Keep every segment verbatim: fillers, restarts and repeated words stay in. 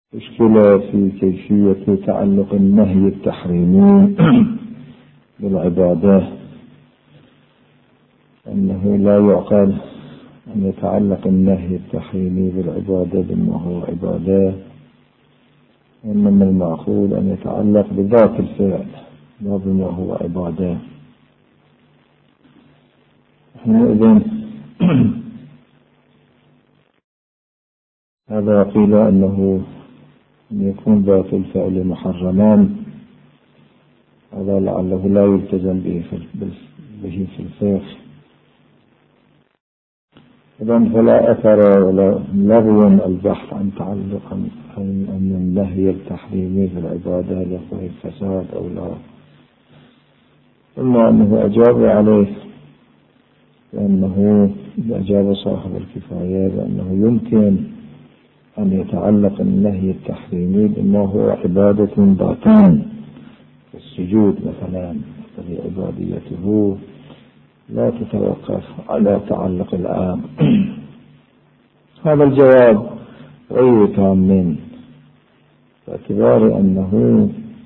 مشكلة في كيفية تعلق النهي التحريمي بالعبادة، أنه لا يعقل أن يتعلق النهي التحريمي بالعبادة بما هو عبادة، وإنما المعقول أن يتعلق بذات الفعل لا بما هو عبادة. حينئذ هذا قيل أنه أن يكون ذات الفعل محرمان، هذا لعله لا يلتزم به في الفقه، إذن فلا أثر ولا لغو البحث عن تعلق أن النهي التحريمي في العبادة له الفساد أو لا، إلا أنه أجاب عليه لأنه أجاب صاحب الكفاية بأنه يمكن أن يتعلق النهي التحريمي بما هو عبادة ذاتان، السجود مثلا الذي عباديته لا تتوقف على تعلق العام. هذا الجواب غير تام باعتبار أنه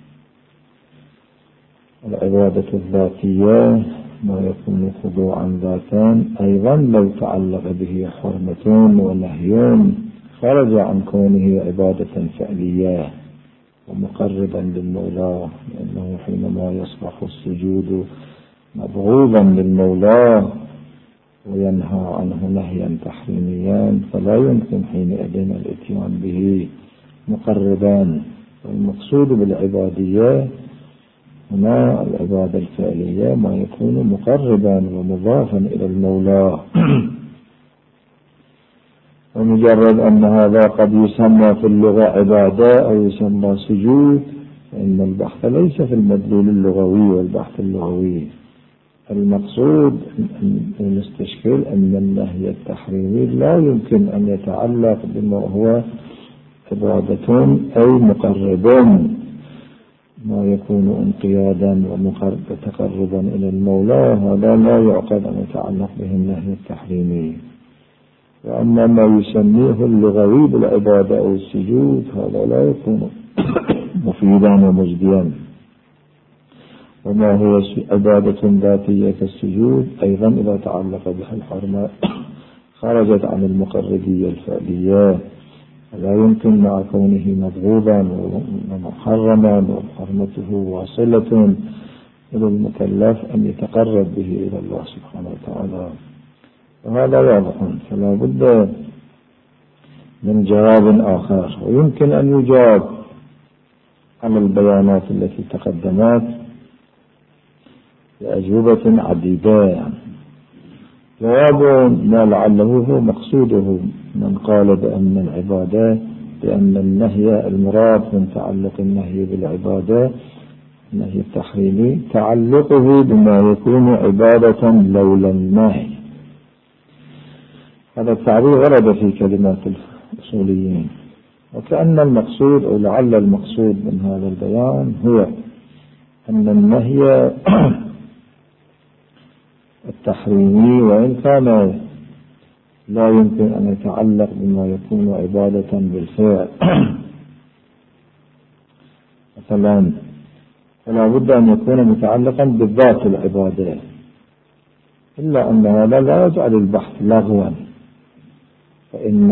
العبادة الذاتية ما يكون خضوعا ذاتان أيضا لو تعلق به حرمة ونهي خرج عن كونه عبادة فعلية ومقربا للمولى، لأنه حينما يصبح السجود مبغوضا للمولى وينهى عنه نهيا تحريميا فلا يمكن حينئذ الاتيان به مقربا. والمقصود بالعبادية هنا العبادة الفعلية ما يكون مقربا ومضافا إلى المولى. ومجرد أن هذا قد يسمى في اللغة عبادة أو يسمى سجود، فإن البحث ليس في المدلول اللغوي والبحث اللغوي. المقصود المستشكل أن النهي التحريمي لا يمكن أن يتعلق بما هو عبادة أي مقرب ما يكون انقيادا وتقربا إلى المولى، هذا لا يعقد أن يتعلق به النهي التحريمي. وأما ما يسميه اللغوي بالعبادة أو السجود هذا لا يكون مفيدا ومجديا. وما هو عبادة ذاتية كالسجود أيضا إذا تعلق بها الحرمة خرجت عن المقربية الفعلية، لا يمكن مع كونه مبغوضا ومحرما وحرمته واصلة إلى المكلف أن يتقرب به إلى الله سبحانه وتعالى. وهذا واضح، فلا بد من جواب آخر، ويمكن أن يجاب على البيانات التي تقدمت بأجوبة عديدة. جواب ما لعله هو مقصوده من قال بأن العبادة بأن النهي المراد من تعلق النهي بالعبادة النهي التحريمي تعلقه بما يكون عبادة لولا النهي. هذا التعبير ورد في كلمات الأصوليين، وكأن المقصود أو لعل المقصود من هذا البيان هو أن النهي التحريمي وإن كان لا يمكن أن يتعلق بما يكون عبادة بالفعل مثلا، فلا بد أن يكون متعلقا بالذات العبادة، إلا أن هذا لا يجعل البحث لغوا، فإن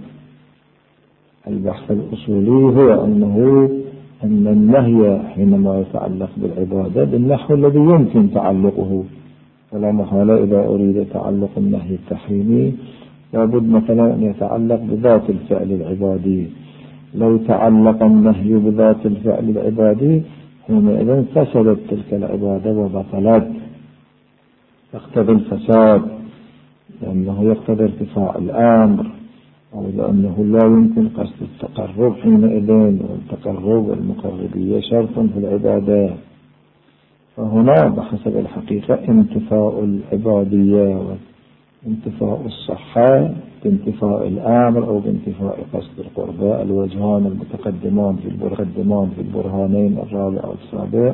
البحث الأصولي هو أنه أن النهي حينما يتعلق بالعبادة بالنحو الذي يمكن تعلقه، فلا محالة إذا أريد تعلق النهي التحريمي لابد مثلا أن يتعلق بذات الفعل العبادي. لو تعلق النهي بذات الفعل العبادي حينئذ فسدت تلك العبادة وبطلت، يقتضي الفساد لأنه يقتضي ارتفاع الأمر، أو لأنه لا يمكن قصد التقرب حينئذ، والتقرب والمقربية شرط في العبادة. فهنا بحسب الحقيقة انتفاء العبادية وانتفاء الصحة بانتفاء الأمر أو بانتفاء قصد القرباء الوجهان المتقدمان في المقدمان في البرهانين الرابع والسابع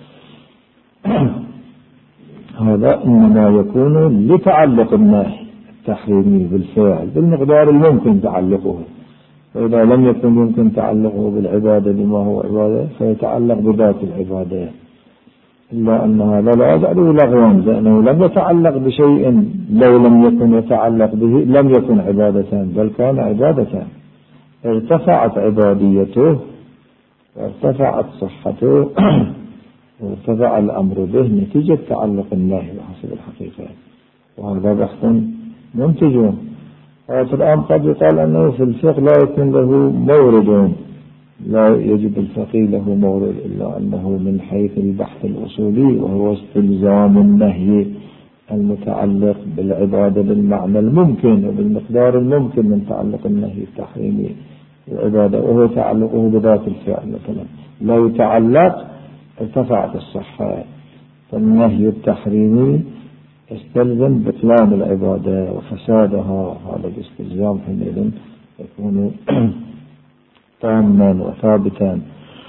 هذا إنما يكون لتعلق النهي التحريمي بالفعل بالمقدار الممكن تعلقه، وإذا لم يكن يمكن تعلقه بالعبادة بما هو عبادة فيتعلق بذات العبادة، إلا أن هذا لا يجعله لغوا، لأنه لم يتعلق بشيء لو لم يكن يتعلق به لم يكن عبادة، بل كان عبادة. ارتفعت عباديته وارتفعت صحته وارتفع الأمر به نتيجة تعلق النهي بحسب الحقيقة، وهذا بحث منتج. الآن قد يقال أنه في الفقه لا يكون له مورد، لا يجب الفقيه له مورد، إلا أنه من حيث البحث الأصولي وهو استلزام النهي المتعلق بالعبادة بالمعنى الممكن وبالمقدار الممكن من تعلق النهي التحريمي بالعبادة، وهو تعلقه بذات الفعل مثلا لا يتعلق ارتفعت الصحة. فالنهي التحريمي يستلزم بطلان العبادة وفسادها، هذا الاستلزام حينئذ يكون تاما وثابتا.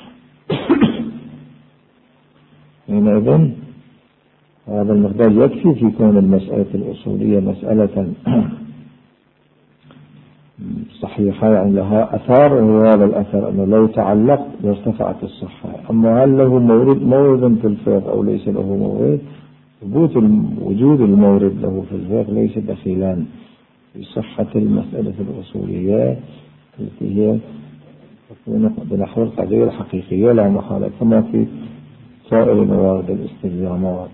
حينئذ هذا المقدار يكفي في كون المسألة الأصولية مسألة صحيحة يعني لها أثار، وهو هذا الأثر أنه لو تعلق لارتفعت الصحة. أما هل له مورد مورد في الفقه أو ليس له مورد؟ ثبوت وجود المورد له في الفقه ليس دخيلا في صحة المسألة الأصولية التي هي تكون بنحو القضية الحقيقية لا محالة، كما في سائر موارد الاستلزامات.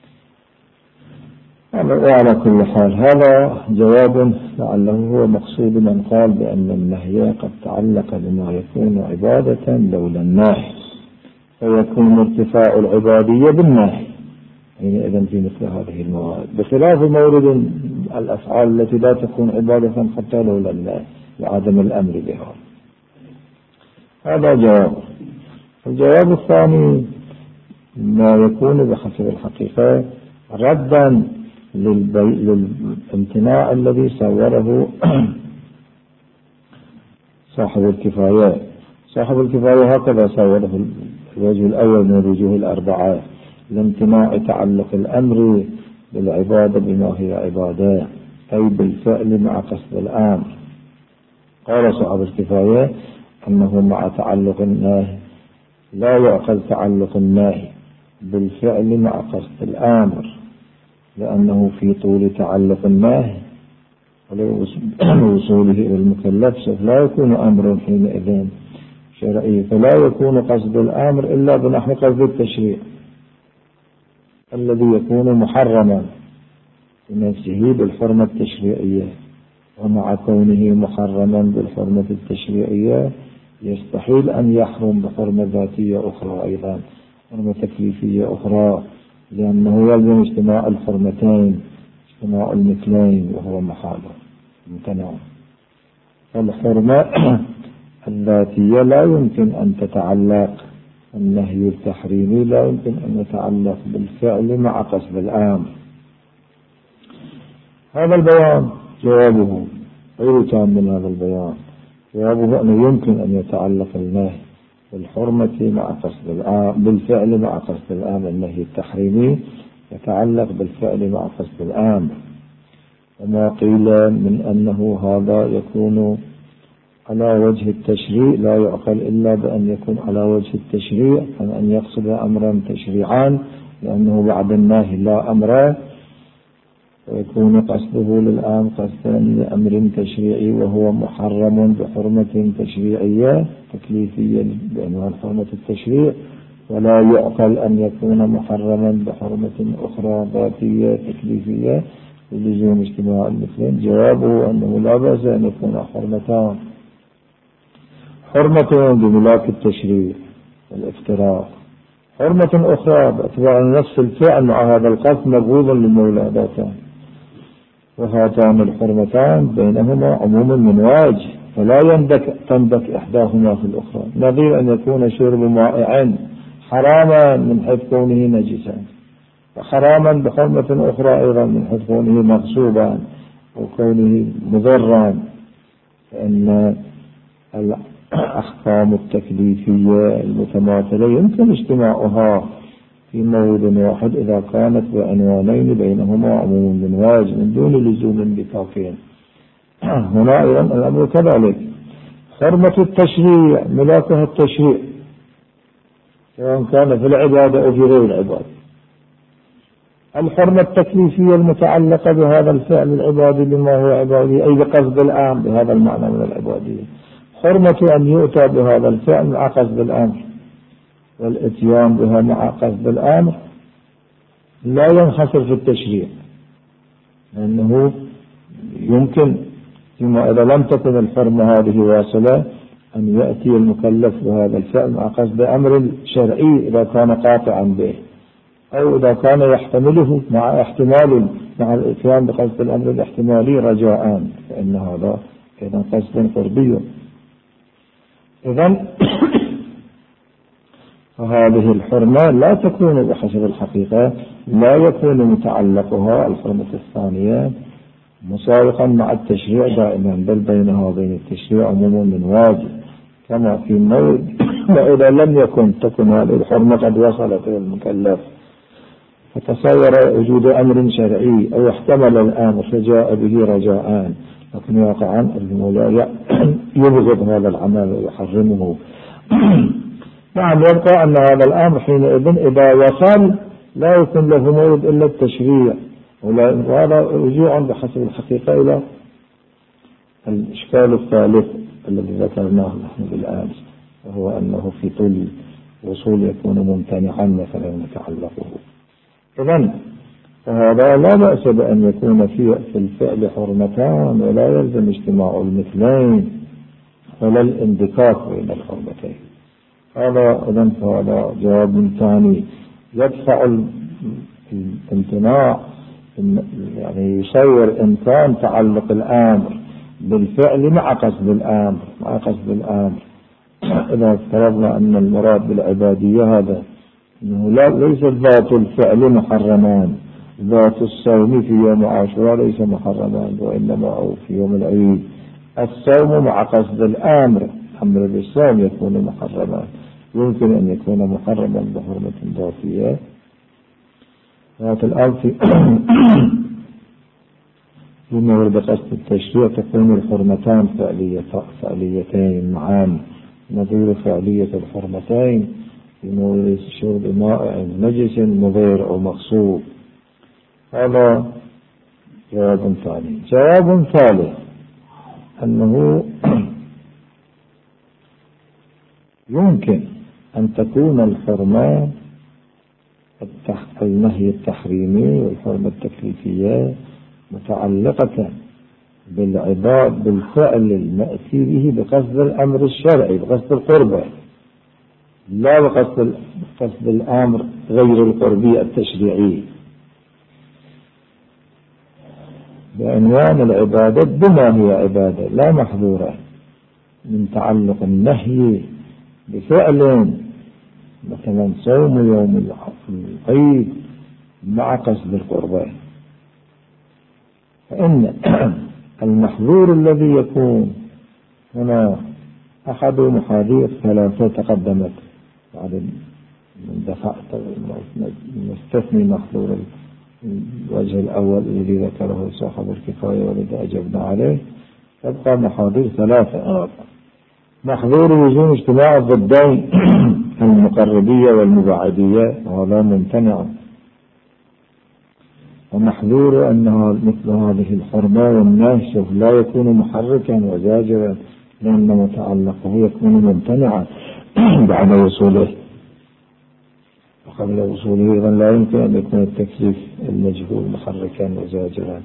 وعلى كل حال هذا جواب لعله هو مقصود من قال بأن النهي قد تعلق بما يكون عبادة لولا النهي، فيكون ارتفاع العبادية بالنهي يعني إذن في مثل هذه الموارد، بخلاف مورد الأفعال التي لا تكون عبادة حتى لولا النهي لعدم الأمر بها. هذا جواب. الجواب الثاني ما يكون بحسب الحقيقة ردا للامتناع الذي صوره صاحب الكفاية. صاحب الكفاية هكذا صوره الوجه الأول من الوجوه الأربعة، لامتناع تعلق الأمر بالعبادة بما هي عبادة، أي بالفعل مع قصد الأمر. قال صاحب الكفاية أنه مع تعلق النهي لا يعقل تعلق النهي بالفعل مع قصد الأمر، لأنه في طول تعلق النهي ولوصوله إلى المكلف سوف لا يكون أمر حينئذ شرعي، فلا يكون قصد الأمر إلا بنحو قصد التشريع الذي يكون محرما بنفسه بالحرمة التشريعية، ومع كونه محرما بالحرمة التشريعية يستحيل أن يحرم بحرمة ذاتية أخرى أيضا، حرمة تكليفية أخرى، لأنه يلزم اجتماع الحرمتين اجتماع المثلين وهو محال ممتنع. فالحرمة الذاتية لا يمكن أن تتعلق، النهي التحريمي لا يمكن أن يتعلق بالفعل مع قصد الأمر. هذا البيان جوابه غير تام من هذا البيان. جوابه أنه يمكن أن يتعلق النهي بالحرمة مع قصد الأمر بالفعل مع قصد الأمر، النهي التحريمي يتعلق بالفعل مع قصد الأمر. وما قيل من أنه هذا يكون على وجه التشريع لا يعقل إلا بأن يكون على وجه التشريع، أن يقصد أمرا تشريعا، لأنه بعد النهي لا أمر، ويكون قصده للآن قصدا لأمر تشريعي وهو محرم بحرمة تشريعية تكليفية بعنوان حرمة التشريع، ولا يعقل أن يكون محرما بحرمة أخرى ذاتية تكليفية للزوم اجتماع المثلين. جوابه أنه لا بأس أن يكون حرمتان، حرمة بملاك التشريع والافتراء، حرمة أخرى باعتبار نفس الفعل مع هذا القصد مبغوض للمولى ذاته، وهاتان الحرمتان بينهما عموم من واجه، فلا يندك تندك إحداهما في الأخرى، نظير أن يكون شرب مائع حراما من حيث كونه نجسا، وحراما بحرمة أخرى أيضا من حيث كونه مغصوبا وكونه مضرا، فإن الأحكام التكليفية المتماثلة يمكن اجتماعها في مورد واحد إذا كانت بعنوانين بينهما عموم من واجب من دون لزوم بتاقين. هنا أيضا الأمر كذلك، حرمة التشريع ملاكها التشريع سواء كان في العبادة أو في غير العبادة. الحرمة التكليفية المتعلقة بهذا الفعل العبادي بما هو عبادي أي بقصد الآن بهذا المعنى من العبادية. حرمة أن يؤتى بهذا الفعل مع قصد الأمر، والاتيان بها مع قصد الأمر لا ينحصر في التشريع، لأنه يمكن فيما إذا لم تكن الحرمة هذه واصلة أن يأتي المكلف بهذا الفعل مع قصد أمر شرعي إذا كان قاطعا به، أو إذا كان يحتمله مع احتمال مع الاتيان بقصد الأمر الاحتمالي رجاء، فإن هذا إذا قصد قربي. إذن فهذه الحرمة لا تكون بحسب الحقيقة، لا يكون متعلقها الحرمة الثانية مسابقا مع التشريع دائما، بل بينها وبين التشريع عموم من واجب كما في موضع. وإذا لم يكن تكن هذه الحرمة قد وصلت إلى المكلف فتصور وجود أمر شرعي أو احتمل الأمر فجاء به رجاء، لكن واقعا المولى يبغض هذا العمل ويحرمه. نعم، يبقى أن هذا الأمر حينئذ إذا وصل لا يكون له موعد إلا التشريع، وهذا رجوع بحسب الحقيقة إلى الإشكال الثالث الذي ذكرناه نحن بالأمس، وهو أنه في طول وصول يكون ممتنعا مثلا يتعلقه. إذن فهذا لا بأس بأن يكون في الفعل حرمتان ولا يلزم اجتماع المثلين ولا الاندكاك بين الحرمتين. هذا إذن فهذا جواب ثاني يدفع الامتناع، يعني يصور إمكان تعلق الأمر بالفعل مع قصد الأمر مع قصد الأمر. إذا افترضنا أن المراد بالعبادية هذا أنه لا ليس ذات الفعل محرمان، ذات الصوم في يوم عاشوراء ليس محرمان، وإنما أو في يوم العيد الصوم مع قصد الأمر أمر بالصوم يكون محرما. يمكن أن يكون محرما بحرمة ذاتية ذات الأمر في فيما ورد قصد التشريع تكون الحرمتان فعليتين معا، نظير فعلية الحرمتين في مورد شرب ماء نجس مضير أو مغصوب. هذا جواب ثاني. جواب ثالث أنه يمكن أن تكون الحرمة النهي التحريمي والحرمة التكليفية متعلقة بالعباد بالفعل المأتي به بقصد الأمر الشرعي بقصد القربة، لا بقصد قصد الأمر غير القربي التشريعي، بعنوان العبادة بما هي عبادة لا محظورة من تعلق النهي بفعل مثلا صوم يوم العيد مع قصد القربة. فإن المحظور الذي يكون هنا أحد محاذير ثلاثة تقدمت بعد من دفع نستثني محظور الوجه الأول الذي ذكره صاحب الكفاية والذي أجبنا عليه، تبقى محاذير ثلاثة. محظور وجود اجتماع الضدين المقربية والمباعدية وهذا ممتنع، ومحظور أن مثل هذه الحرمة والنهي لا يكون محركا وزاجرا لأن متعلقه يكون ممتنعا بعد وصوله، وقبل وصوله إذن لا يمكن أن يكون التكليف المجهول محركا وزاجرا.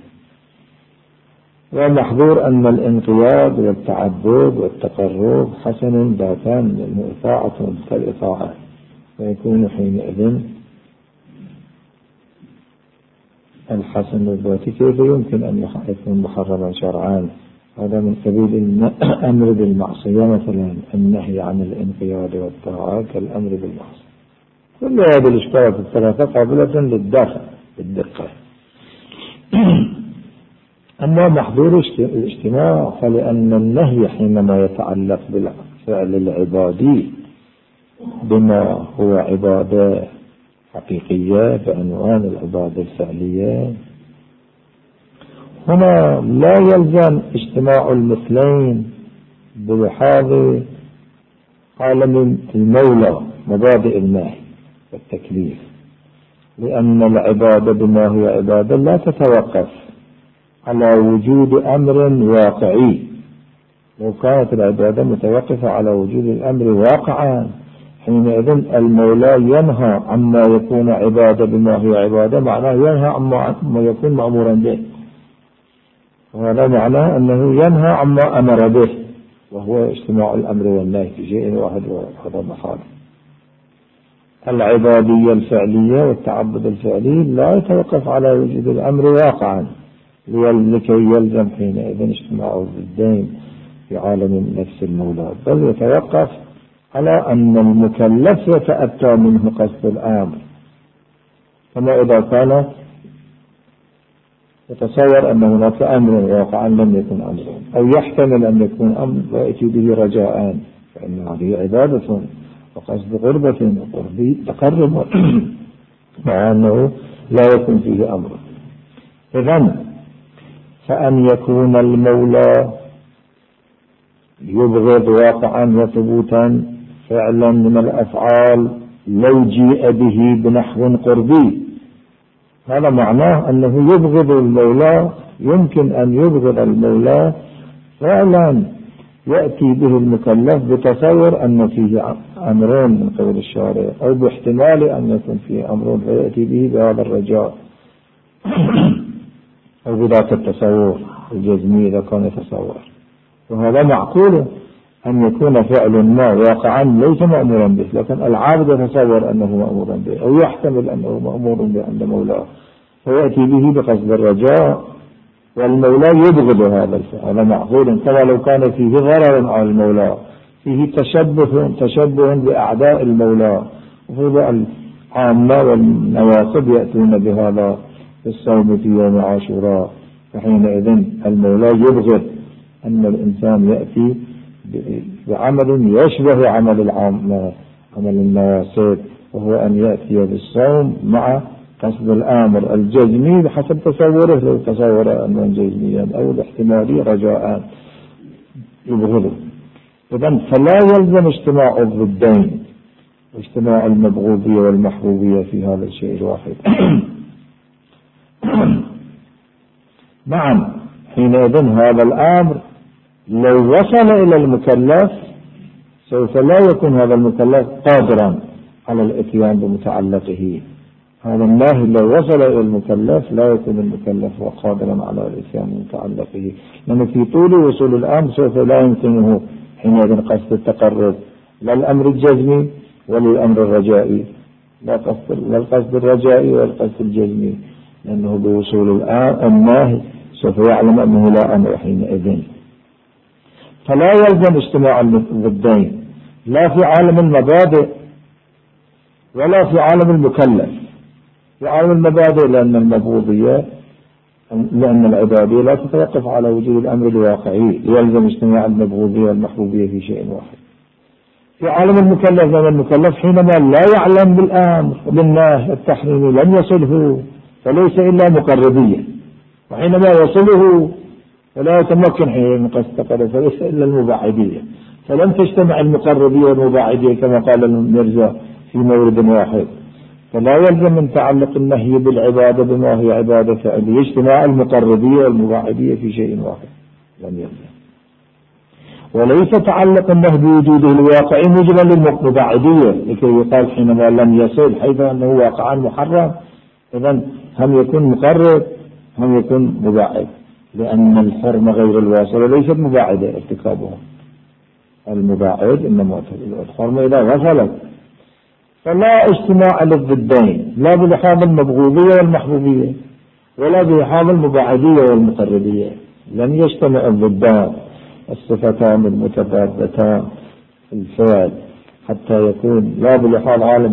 ومحظور أن الانقياد والتعبد والتقرب حسن ذاتان لأنه إطاعة كالإطاعة، ويكون حينئذ الحسن الذاتي كيف يمكن أن يكون محرما شرعا؟ هذا من سبيل الأمر بالمعصية، مثلا النهي عن الانقياد والطاعة كالأمر بالمعصية. كل هذه الإشكالات الثلاثة قابلة للدفع بالدقة. أما محظور الاجتماع فلأن النهي حينما يتعلق بالفعل العبادي بما هو عبادة حقيقية بعنوان العبادة الفعلية، هنا لا يلزم اجتماع المثلين بلحاظ عالم المولى مبادئ النهي والتكليف، لأن العبادة بما هي عبادة لا تتوقف على وجود أمر واقعي. لو كانت العبادة متوقفة على وجود الأمر واقعا حينئذ المولى ينهى عما يكون عبادة بما هي عبادة، معناه ينهى عما يكون مأمورا به، وهذا معناه أنه ينهى عما أمر به، وهو اجتماع الأمر والنهي في شيء واحد، وهذا محال. العبادية الفعلية والتعبد الفعلي لا يتوقف على وجود الأمر واقعا لكي يلزم حينئذ اجتماع الضدين في عالم نفس المولى، بل يتوقف على أن المكلف يتأتى منه قصد الأمر، كما إذا كان يتصور أن هناك أمر واقعا لم يكن أمرا، أو يحتمل أن يكون أمر ويأتي به رجاء، فإن هذه عبادة وقصد غربة وقرب تقرب مع أنه لا يكون فيه أمر. إذن فأن يكون المولى يبغض واقعا وثبوتا فعلا من الأفعال لو جيء به بنحو قربي، هذا معناه أنه يبغض المولى، يمكن أن يبغض المولى فعلا يأتي به المكلف بتصور أن فيه أمرين من قبل الشارع، أو باحتمال أن يكون فيه أمر فيأتي به بهذا الرجاء أو بذاك التصور الجزمي إذا كان يتصور. وهذا معقول أن يكون فعل ما واقعا ليس مأمورا به، لكن العابد يتصور أنه مأمورا به، أو يحتمل أنه مأمور به عند مولاه فيأتي به بقصد الرجاء، والمولى يبغض هذا الفعل. هذا معقول، كما لو كان فيه ضرر على المولى، فيه تشبه تشبه بأعداء المولى، وفي العامة والنواصب يأتون بهذا في الصوم في يوم عاشوراء، فحينئذ المولى يبغض أن الإنسان يأتي بعمل يشبه عمل العامة عمل النواصب، وهو أن يأتي بالصوم مع قصد الآمر الجزمي بحسب تصوره، لو تصور أنه جزميا أو الاحتمالي رجاء يبغضه. إذن فلا يلزم اجتماع الضدين، اجتماع المبغوضية والمحبوبية في هذا الشيء الواحد. نعم، حينئذ هذا الأمر لو وصل إلى المكلف سوف لا يكون هذا المكلف قادرا على الاتيان بمتعلقه. هذا النهي لو وصل إلى المكلف لا يكون المكلف قادرا على الاتيان بمتعلقه، لأنه في طول وصول الأمر سوف لا يمكنه حينئذ قصد التقرب لا الأمر الجزمي ولا الأمر الرجائي، لا قصد لا القصد الرجائي ولا القصد الجزمي، لأنه بوصول النهي سوف يعلم أنه لا أمر حينئذ. فلا يلزم اجتماع الضدين لا في عالم المبادئ ولا في عالم المكلف. في عالم المبادئ لأن المبغوضية لأن العبادية لا تتوقف على وجود الأمر الواقعي، يلزم اجتماع المبغوضية والمحبوبية في شيء واحد. في عالم المكلف لأن المكلف حينما لا يعلم بالأمر بالنهي التحريمي لم يصله فليس إلا مقربية، وحينما يصله فلا يتمكن حين من قصد التقرب فليس إلا المباعدية، فلم تجتمع المقربية والمباعدية كما قال المرزا في مورد واحد. فلا يلزم من تعلق النهي بالعبادة بما هي عبادة فعلية اجتماع المقربية والمباعدية في شيء واحد، لم يلزم. وليس تعلق النهي بوجوده الواقعي موجبا للمباعدية لكي يقال حينما لم يصل حيث أنه واقعا محرم إذن هم يكون مقرب هم يكون مباعد، لأن الحرمة غير الواصلة ليست مباعدة ارتكابها، المباعد إنما الحرمة إذا وصلت. فلا اجتماع للضدين لا بلحاظ المبغوضية والمحبوبية ولا بلحاظ المباعدية والمقربية، لن يجتمع الضدان الصفتان المتضادتان الفعل حتى يكون لا بلحاظ عالم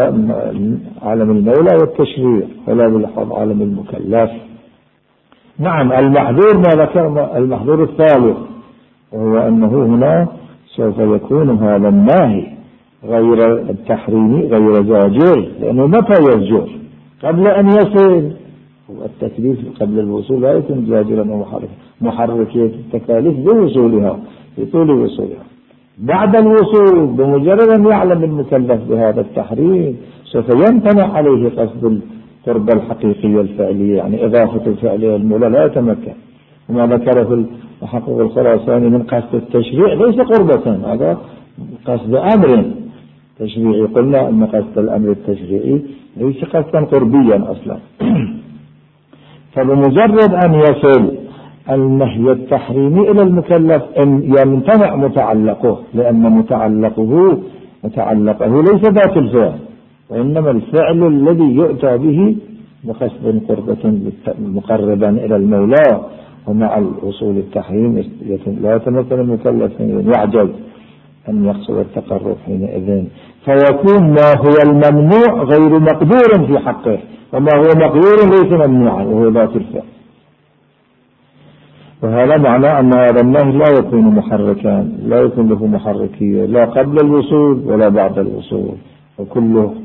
عالم المولى والتشريع ولا بلحاظ عالم المكلف. نعم، المحظور ما ذكر المحظور الثالث وهو أنه هنا سوف يكون هذا الناهي غير التحريمي غير زاجر، لأنه متى يزجر؟ قبل أن يصل. التكليف قبل الوصول لا يكون زاجرا ومحركا، محركية التكاليف بوصولها، في طول وصولها. بعد الوصول بمجرد أن يعلم المكلف بهذا التحريم سوف يمتنع عليه قصد القربة الحقيقية الفعلية، يعني إضافة الفعلية المولى لا يتمكن. وما ذكره في محقق الخراساني من قصد التشريع ليس قربة، هذا قصد أمر تشريعي. قلنا أن قصد الأمر التشريعي ليس قصدا قربيا أصلا. فبمجرد أن يصل النهي التحريمي إلى المكلف أن يمتنع متعلقه، لأن متعلقه متعلقه ليس ذات الفعل، وإنما الفعل الذي يؤتى به بقصد قربة مقربا إلى المولى. ومع الوصول التحريم لا يتمكن المكلف أن يعجز أن يقصد التقرب حينئذ، فيكون ما هو الممنوع غير مقدور في حقه، وما هو مقدور ليس ممنوعا وهو ذات الفعل. وهذا معناه أن هذا النهي لا يكون محركا، لا يكون له محركية لا قبل الوصول ولا بعد الوصول، وكله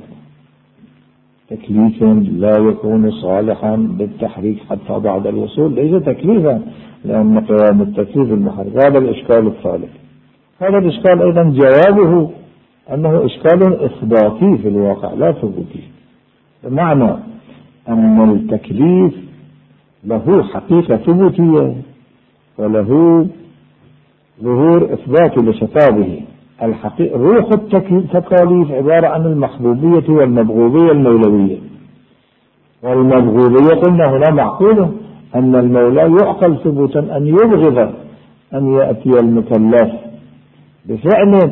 تكليف لا يكون صالحا بالتحريك حتى بعد الوصول، ليس تكليفا لأن قيام التكليف المحرك. هذا الإشكال الثالث. هذا الإشكال أيضا جوابه أنه إشكال إثباتي في الواقع لا ثبوتي، بمعنى أن التكليف له حقيقة ثبوتية وله ظهور إثباتي لشطابه. الحقيقة روح التكاليف عبارة عن المحبوبية والمبغوبية المولوية. والمبغوبية قلنا هنا معقول أن المولى يعقل ثبوتا أن يبغض أن يأتي المكلف بفعل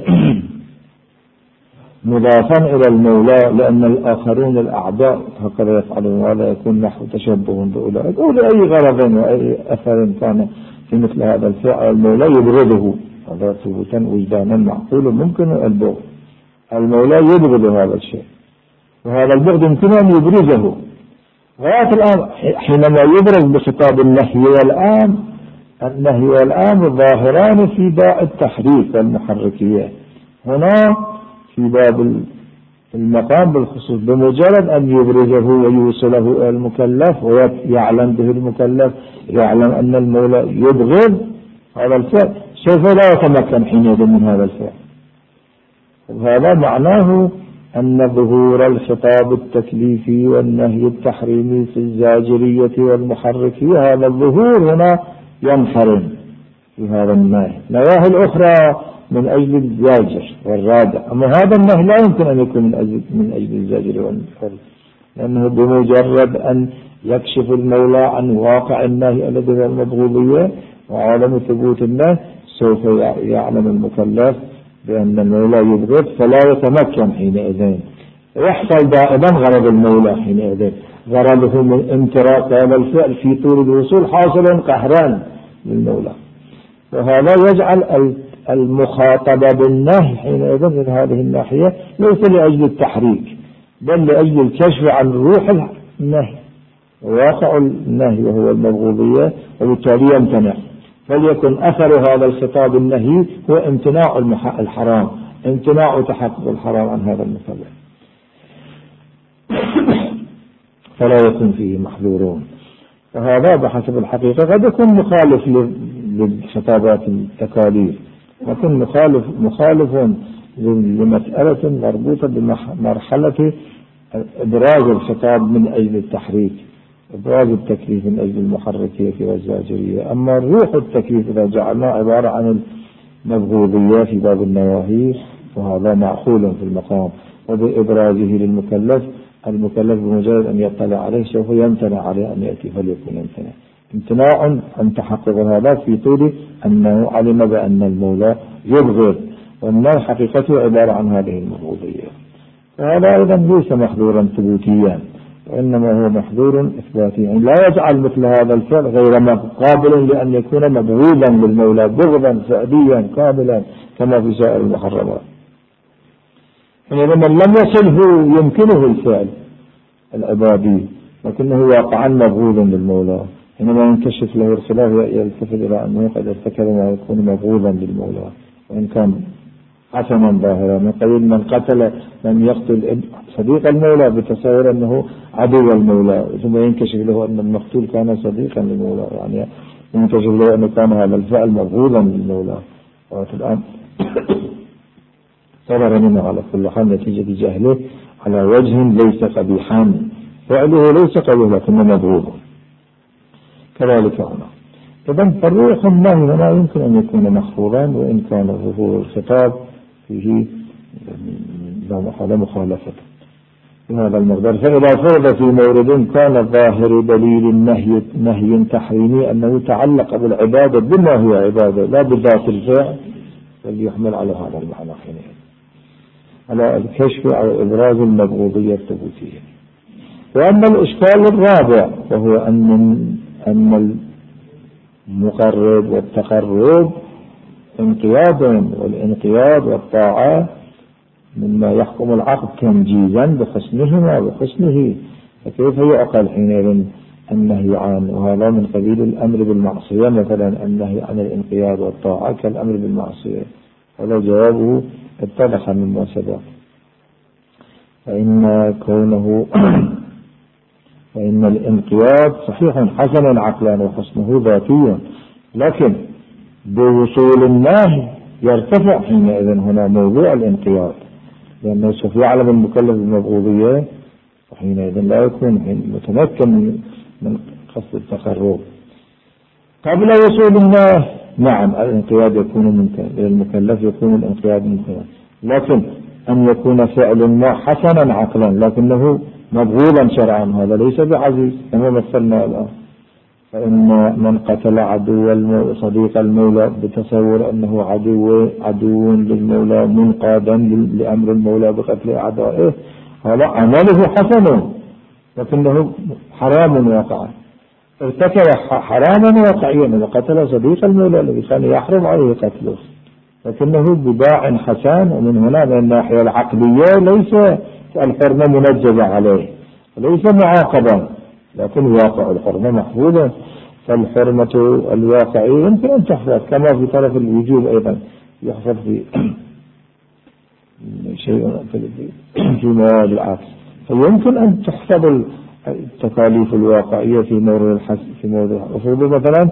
مضافا إلى المولى، لأن الآخرون الأعداء هكذا يفعلون، ولا يكون نحو تشبه بأولئك أو لأي غرض وأي أثر كان في مثل هذا الفعل المولى يبغضه. هذا ثبوتا وجدانا معقول ممكن البغض، المولى يبغض هذا الشيء، وهذا البغض يمكن أن يبرزه. غاية الآن حينما يبرز بخطاب النهي والآن النهي والآن ظاهران في باء التحريك والمحركية. هنا في باب المقام بالخصوص بمجرد أن يبرزه ويوصله إلى المكلف ويعلم به المكلف، يعلم أن المولى يبغض هذا الفعل، سوف لا يتمكن حينئذ من هذا الفعل. وهذا معناه أن ظهور الخطاب التكليفي والنهي التحريمي في الزاجرية والمحركية هذا الظهور هنا ينحرم في هذا النهي. نواهي الأخرى من أجل الزاجر والرادع، أما هذا النهي لا يمكن أن يكون من أجل, من أجل الزاجر والمحرك، لأنه بمجرد أن يكشف المولى عن واقع النهي الذي هو المبغوضية وعالم ثبوت النهي سوف يعلم المكلف بأن المولى يبغض، فلا يتمكن حينئذ. يحصل دائما غرض المولى حينئذ، غرضه من امتراء هذا الفعل في طول الوصول حاصل قهران للمولى، وهذا يجعل المخاطبة بالنهي حينئذ من هذه الناحية ليس لأجل التحريك بل لأجل الكشف عن روح النهي وواقع النهي وهو المبغوضية، وبالتالي يمتنع. فليكن أثر هذا الخطاب النهي هو امتناع الحرام، امتناع تحقق الحرام عن هذا المكلف، فلا يكون فيه محظورون. وهذا بحسب الحقيقة قد يكون مخالف لخطابات التكاليف، يكون مخالف مخالف لمسألة مربوطة بمرحلة إبراز الخطاب من أجل التحريك، إبراز التكليف من أجل المحركية والزاجرية. أما روح التكليف إذا جعلناه عبارة عن المبغوضية في باب النواهي فهذا معقول في المقام، وبإبرازه للمكلف المكلف بمجرد أن يطلع عليه سوف يمتنع عليه أن يأتي، فليكون يمتنع امتناع عن تحقق هذا في طول أنه علم بأن المولى يبغض، والنهي حقيقته عبارة عن هذه المبغوضية. فهذا أيضا ليس محظورا ثبوتيا، وإنما هو محظور إثباتي، يعني لا يجعل مثل هذا الفعل غير قابل لأن يكون مبغوضا للمولى بغضا فعليا كاملا كما في سائر المحرمات. يعني من لم يصله يمكنه الفعل العبادي لكنه واقعا مبغوضا للمولى، حينما ينكشف له الخلاف يلتفت إلى أنه قد ارتكب ما يكون مبغوضا للمولى وإن كان حسنا ظاهرا، من قبيل من قتل من يقتل صديق المولى بتصور أنه عدو المولى، ثم ينكشف له أن المقتول كان صديقا للمولى، يعني ينكشف له أنه كان هذا الفعل مبغوضا للمولى، الآن صدر منه على كل حال نتيجة جهله على وجه ليس قبيحا، فعله ليس قبيح لكنه مبغوض. كذلك هنا. إذن فالروح النهي لا يمكن أن يكون محفوظا وإن كان ظهور الخطاب فيه لا محالة مخالفة بهذا المقدار. فإذا فرض في مورد كان ظاهر دليل النهي نهي تحريمي أنه تعلق بالعبادة بما هو عبادة لا بذات الفعل، فليحمل على هذا المعنى حينئذ على الكشف على إبراز المبغوضية الثبوتية. وأما الإشكال الرابع وهو أن أن المقرب والتقرب انقياد، والانقياد والطاعة مما يحكم العقد تنجيزا بحسنهما وحسنه، فكيف يعقل حينئذ النهي عنه؟ وهذا من قبيل الأمر بالمعصية، مثلا النهي عن الانقياد والطاعة كالأمر بالمعصية، هذا جوابه اتضح مما سبق. فإن كونه فإن الانقياد صحيح حسنا عقلا وحسنه ذاتيا، لكن بوصول النهي يرتفع حينئذ هنا موضوع الانقياد، لأنه سوف يعلم المكلف بالمبغوضية وحينئذ لا يكون متمكن من قصد التقرب. قبل وصول النهي نعم الانقياد يكون للمكلف، يكون الانقياد ممكنا، لكن أن يكون فعل ما حسنا عقلا لكنه مبغوضا شرعا هذا ليس بعزيز كما مثلنا الآن. فإن من قتل عدو صديق المولى بتصور أنه عدو عدو للمولى منقادا لأمر المولى بقتل أعدائه، هذا عمله حسن لكنه حرام واقعا، ارتكب حراما واقعيا وقتل صديق المولى الذي كان يحرم عليه قتله، لكنه بباع حسن. ومن هنا من الناحية العقلية ليس الحرمة منجزة عليه، ليس معاقبا، لكن واقع الحرمة محفوظة. فالحرمة الواقعية يمكن أن تحفظ كما في طرف الوجوب أيضا يحفظ في شيء في مواد العكس، فيمكن أن تحفظ التكاليف الواقعية في مورد الحس في مورد الحصول. مثلا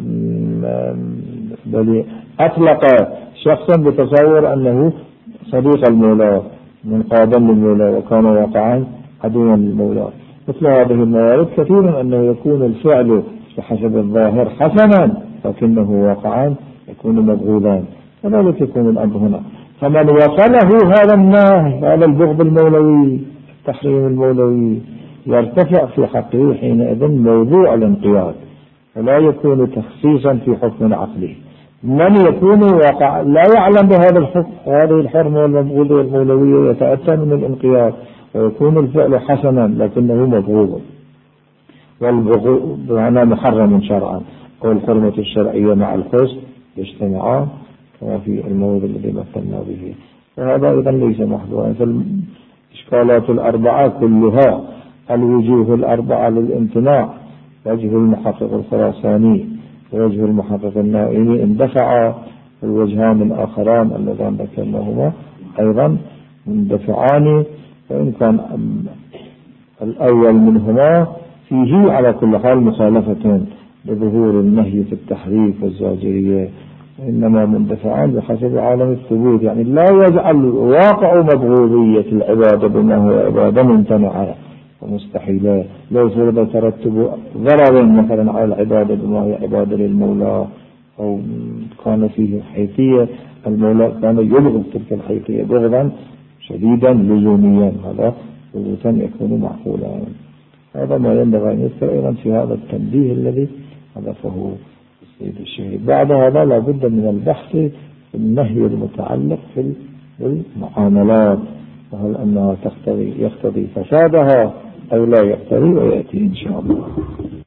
بل أطلق شخصا بتصور أنه صديق المولى منقادا للمولى وكان واقعا عدوا للمولى، مثل هذه الموارد كثيرا أنه يكون الفعل بحسب الظاهر حسنا لكنه واقعا يكون مبغوضا، كذلك يكون الأمر هنا. فمن وصله هذا النهي هذا البغض المولوي التحريم المولوي يرتفع في حقه حينئذ موضوع الانقياد، فلا يكون تخصيصا في حكم عقلي. من يكون واقع لا يعلم بهذا الحكم هذه الحرمة والمبغوضة المولوية يتأتى من الانقياد ويكون الفعل حسنا لكنه مبغوض، والبغض بمعنى محرم شرعا، والحرمة الشرعية مع الحسن يجتمعان كما في الموضوع الذي مثلنا به. فهذا أيضا ليس محظورا. فالإشكالات الأربعة كلها الوجوه الأربعة للامتناع، وجه المحقق الخراساني ووجه المحقق النائمي اندفع، الوجهان الآخران اللذان ذكرناهما أيضا مندفعان، وإن كان الأول منهما فيه على كل حال مخالفة لظهور النهي في التحريف والزاجرية، إنما مندفعان بحسب عالم الثبوت، يعني لا يجعل واقع مبغوضية العبادة بما هو عبادة ممتنعة ومستحيلة. لو فرض ترتب ضرر مثلا على العبادة بما هي عبادة للمولى أو كان فيه حيثية المولى كان يبغض تلك الحيثية بغضا شديدا لزوميا، هذا ثبوتا يكون معقولا. هذا ما ينبغي أن يذكر أيضا في هذا التنبيه الذي هدفه السيد الشهيد. بعد هذا لا بد من البحث في النهي المتعلق في المعاملات، وهل أنها تقتضي يقتضي فسادها أو لا يقتضي، ويأتي إن شاء الله.